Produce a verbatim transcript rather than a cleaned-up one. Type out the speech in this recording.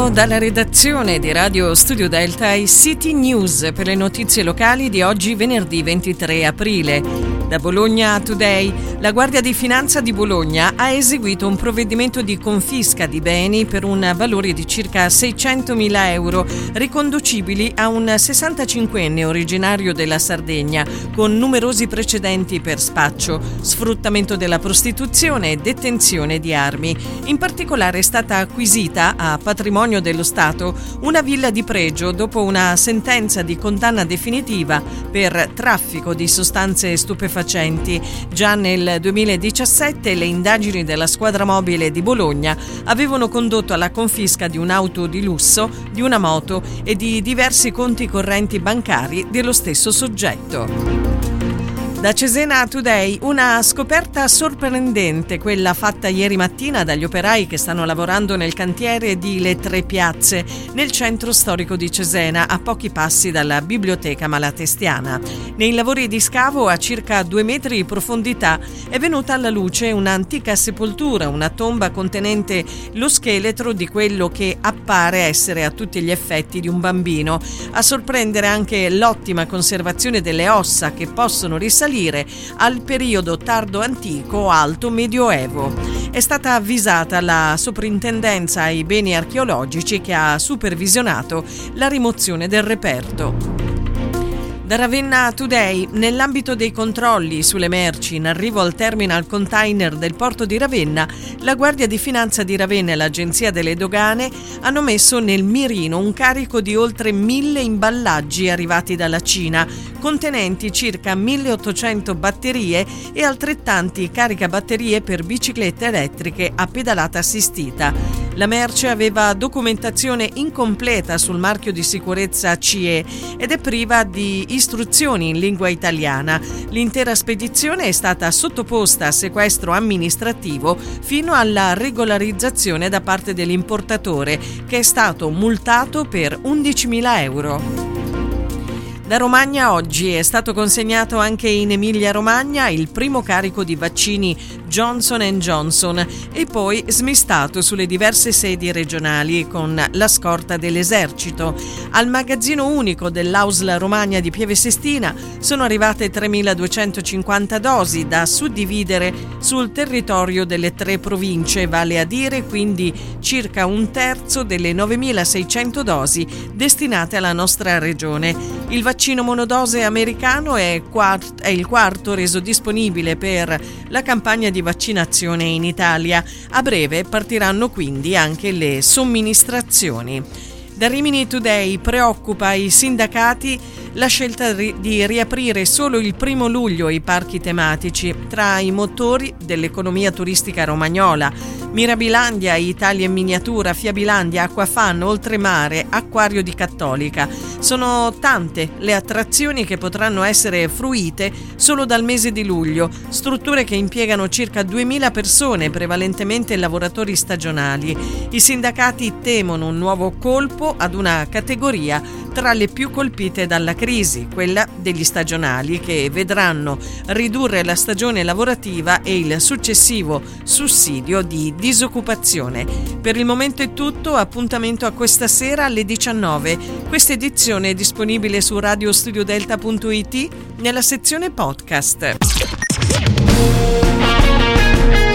dalla redazione di Radio Studio Delta i City News per le notizie locali di oggi venerdì ventitré aprile. Da Bologna Today, la Guardia di Finanza di Bologna ha eseguito un provvedimento di confisca di beni per un valore di circa seicentomila euro, riconducibili a un sessantacinquenne originario della Sardegna, con numerosi precedenti per spaccio, sfruttamento della prostituzione e detenzione di armi. In particolare è stata acquisita a patrimonio dello Stato una villa di pregio dopo una sentenza di condanna definitiva per traffico di sostanze stupefacenti. Già nel duemiladiciassette le indagini della squadra mobile di Bologna avevano condotto alla confisca di un'auto di lusso, di una moto e di diversi conti correnti bancari dello stesso soggetto. Da Cesena Today, una scoperta sorprendente, quella fatta ieri mattina dagli operai che stanno lavorando nel cantiere di Le Tre Piazze, nel centro storico di Cesena, a pochi passi dalla biblioteca malatestiana. Nei lavori di scavo a circa due metri di profondità è venuta alla luce un'antica sepoltura, una tomba contenente lo scheletro di quello che appare essere a tutti gli effetti di un bambino. A sorprendere anche l'ottima conservazione delle ossa che possono risalire al periodo tardo antico o alto medioevo. È stata avvisata la soprintendenza ai beni archeologici che ha supervisionato la rimozione del reperto. Da Ravenna Today, nell'ambito dei controlli sulle merci in arrivo al terminal container del porto di Ravenna, la Guardia di Finanza di Ravenna e l'Agenzia delle Dogane hanno messo nel mirino un carico di oltre mille imballaggi arrivati dalla Cina, contenenti circa milleottocento batterie e altrettanti caricabatterie per biciclette elettriche a pedalata assistita. La merce aveva documentazione incompleta sul marchio di sicurezza C E ed è priva di istruzioni in lingua italiana. L'intera spedizione è stata sottoposta a sequestro amministrativo fino alla regolarizzazione da parte dell'importatore, che è stato multato per undicimila euro. Da Romagna oggi è stato consegnato anche in Emilia-Romagna il primo carico di vaccini Johnson and Johnson e poi smistato sulle diverse sedi regionali con la scorta dell'esercito. Al magazzino unico dell'A U S L Romagna di Pieve Sestina sono arrivate tremiladuecentocinquanta dosi da suddividere sul territorio delle tre province, vale a dire quindi circa un terzo delle novemilaseicento dosi destinate alla nostra regione. Il vaccino monodose americano è, quart- è il quarto reso disponibile per la campagna di vaccinazione in Italia. A breve partiranno quindi anche le somministrazioni. Da Rimini Today preoccupa i sindacati la scelta di riaprire solo il primo luglio i parchi tematici tra i motori dell'economia turistica romagnola. Mirabilandia, Italia in miniatura, Fiabilandia, Acquafan, Oltremare, Acquario di Cattolica. Sono tante le attrazioni che potranno essere fruite solo dal mese di luglio, strutture che impiegano circa duemila persone, prevalentemente lavoratori stagionali. I sindacati temono un nuovo colpo ad una categoria tra le più colpite dalla crisi, quella degli stagionali, che vedranno ridurre la stagione lavorativa e il successivo sussidio di disoccupazione. Per il momento è tutto, appuntamento a questa sera alle diciannove. Questa edizione è disponibile su radio studio delta punto it nella sezione podcast.